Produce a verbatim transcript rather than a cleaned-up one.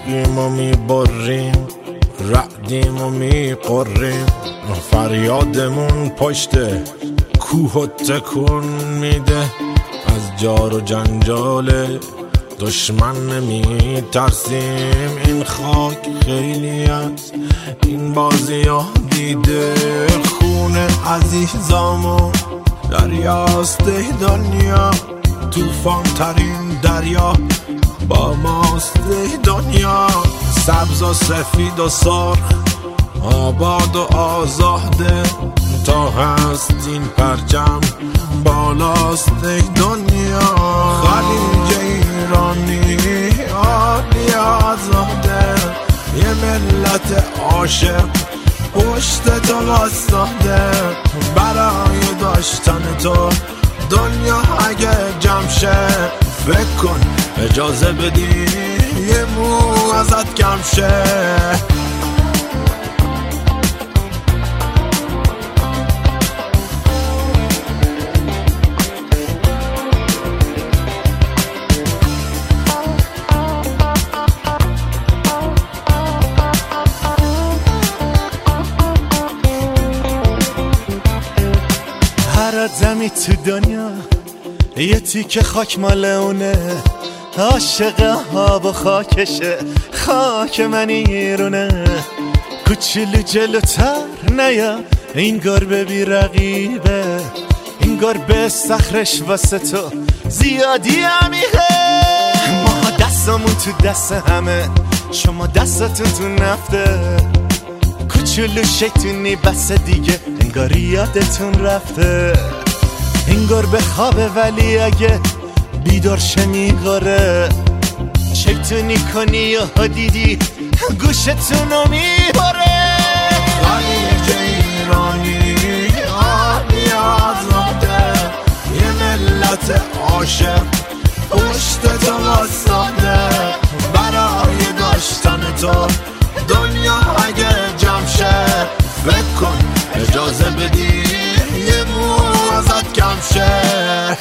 تیغیم و میبریم، رعدیم و میقریم، فریادمون پشت کوه و تکون میده. از جار و جنجال دشمن نمی ترسیم، این خاک خیلی از این بازی ها دیده. خون عزیزامون دریاست دنیا، توفان ترین دریا با ماست دنیا. سبز و سفید و سرخ، آباد و آزاده، تا هست این پرچم بالاست دنیا. خلیج ایرانی عالی آزاده، یه ملت عاشق پشت تو واسطاده. برای داشتن تو دنیا اگه جمع شه، فکر کن اجازه بدی یه مو ازت کم شه. هر آدمی تو دنیا یه تیکه خاک مال اونه، عاشق آب و خاکشه، خاک من ایرونه. کوچولو جلوتر نیا، این گربه بی رقیبه، این گربه صخرش واسه تو زیادی عمیقه. ما دستمون تو دست همه، شما دستتون تو نفته. کوچولو شیطونی بس دیگه، انگار یادتون رفته. این گربه خوابه ولی اگه بیدار شه میگاره، شیطونی کنی و دیدی گوشتونو میباره. خلیج ایرانی عالی آزاده، یه ملت عاشق پشت تو واسطاده. برای داشتن تو دنیا اگه جمع شه، فکر کن اجازه بدی یه مو ازت کم شه.